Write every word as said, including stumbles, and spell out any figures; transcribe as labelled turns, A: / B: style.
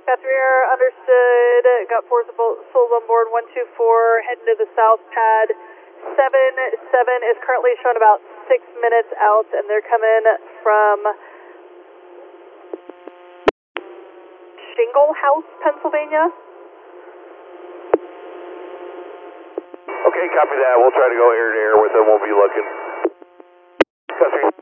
A: Got three air, understood. Got four souls on board, one two four, heading to the south pad. seven seven is currently showing about six minutes out, and they're coming from Shingle House, Pennsylvania.
B: Okay, copy that. We'll try to go air to air with them. We'll be looking. Country.